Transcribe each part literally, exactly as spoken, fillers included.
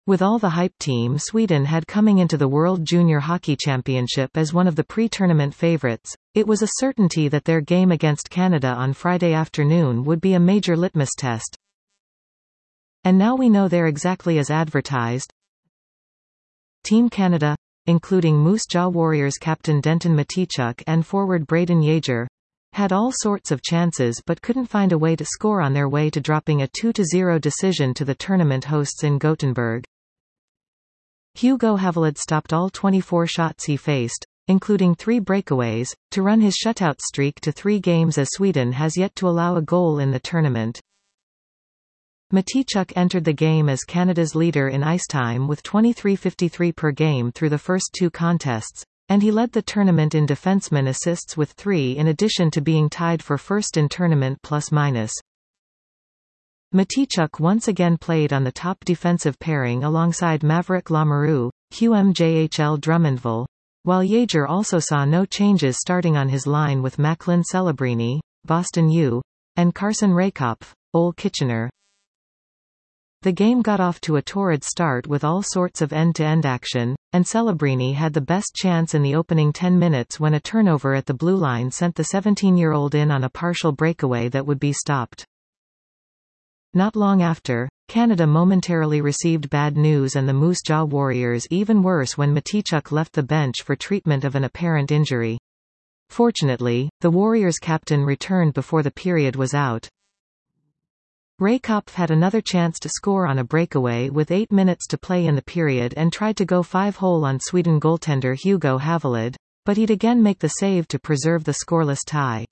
With all the hype, Team Sweden had coming into the World Junior Hockey Championship as one of the pre-tournament favorites. It was a certainty that their game against Canada on Friday afternoon would be a major litmus test. And now we know they're exactly as advertised. Team Canada, including Moose Jaw Warriors captain Denton Mateychuk and forward Brayden Yager, had all sorts of chances but couldn't find a way to score on their way to dropping a two to zero decision to the tournament hosts in Gothenburg. Hugo Havelid stopped all twenty-four shots he faced, including three breakaways, to run his shutout streak to three games as Sweden has yet to allow a goal in the tournament. Mateychuk entered the game as Canada's leader in ice time with twenty-three fifty-three per game through the first two contests, and he led the tournament in defenseman assists with three in addition to being tied for first in tournament plus-minus. Mateychuk once again played on the top defensive pairing alongside Maverick Lamoureux, Q M J H L Drummondville, while Yager also saw no changes starting on his line with Macklin Celebrini, Boston U, and Carson Raykopf, Ole Kitchener. The game got off to a torrid start with all sorts of end-to-end action, and Celebrini had the best chance in the opening ten minutes when a turnover at the blue line sent the seventeen-year-old in on a partial breakaway that would be stopped. Not long after, Canada momentarily received bad news and the Moose Jaw Warriors even worse when Mateychuk left the bench for treatment of an apparent injury. Fortunately, the Warriors captain returned before the period was out. Raykopf had another chance to score on a breakaway with eight minutes to play in the period and tried to go five-hole on Sweden goaltender Hugo Havelid, but he'd again make the save to preserve the scoreless tie.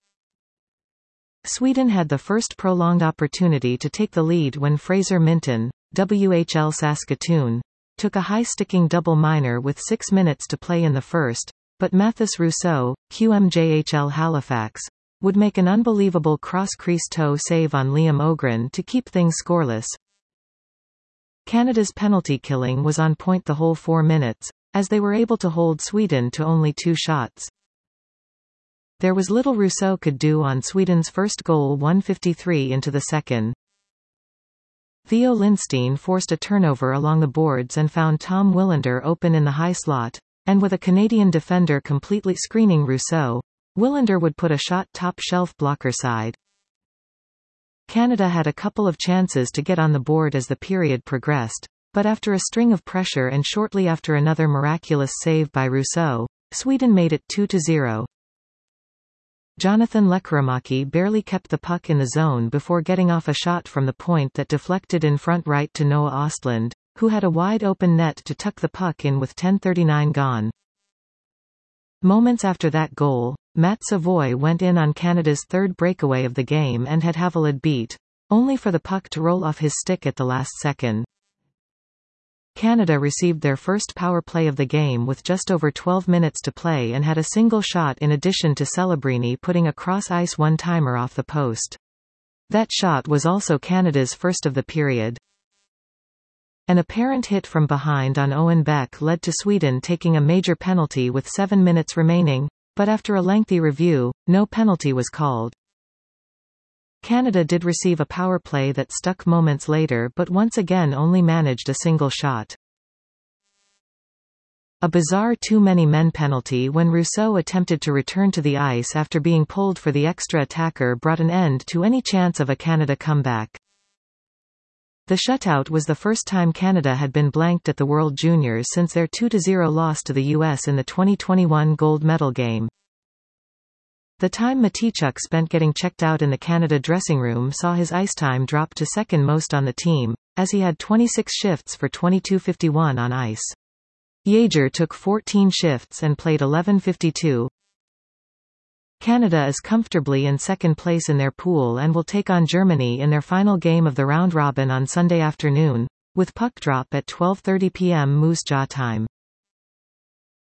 Sweden had the first prolonged opportunity to take the lead when Fraser Minton, W H L Saskatoon, took a high-sticking double minor with six minutes to play in the first, but Mathis Rousseau, Q M J H L Halifax, would make an unbelievable cross-crease toe save on Liam Ogren to keep things scoreless. Canada's penalty killing was on point the whole four minutes, as they were able to hold Sweden to only two shots. There was little Rousseau could do on Sweden's first goal one fifty-three into the second. Theo Lindstein forced a turnover along the boards and found Tom Willander open in the high slot, and with a Canadian defender completely screening Rousseau, Willander would put a shot top shelf blocker side. Canada had a couple of chances to get on the board as the period progressed, but after a string of pressure and shortly after another miraculous save by Rousseau, Sweden made it two to zero. Jonathan Lekkerimäki barely kept the puck in the zone before getting off a shot from the point that deflected in front right to Noah Ostlund, who had a wide-open net to tuck the puck in with ten thirty-nine gone. Moments after that goal, Matt Savoy went in on Canada's third breakaway of the game and had Havelid beat, only for the puck to roll off his stick at the last second. Canada received their first power play of the game with just over twelve minutes to play and had a single shot in addition to Celebrini putting a cross-ice one-timer off the post. That shot was also Canada's first of the period. An apparent hit from behind on Owen Beck led to Sweden taking a major penalty with seven minutes remaining, but after a lengthy review, no penalty was called. Canada did receive a power play that stuck moments later but once again only managed a single shot. A bizarre too-many-men penalty when Rousseau attempted to return to the ice after being pulled for the extra attacker brought an end to any chance of a Canada comeback. The shutout was the first time Canada had been blanked at the World Juniors since their two to zero loss to the U S in the twenty twenty-one gold medal game. The time Mateychuk spent getting checked out in the Canada dressing room saw his ice time drop to second most on the team, as he had twenty-six shifts for twenty-two fifty-one on ice. Yager took fourteen shifts and played eleven fifty-two. Canada is comfortably in second place in their pool and will take on Germany in their final game of the round-robin on Sunday afternoon, with puck drop at twelve thirty p m Moose Jaw time.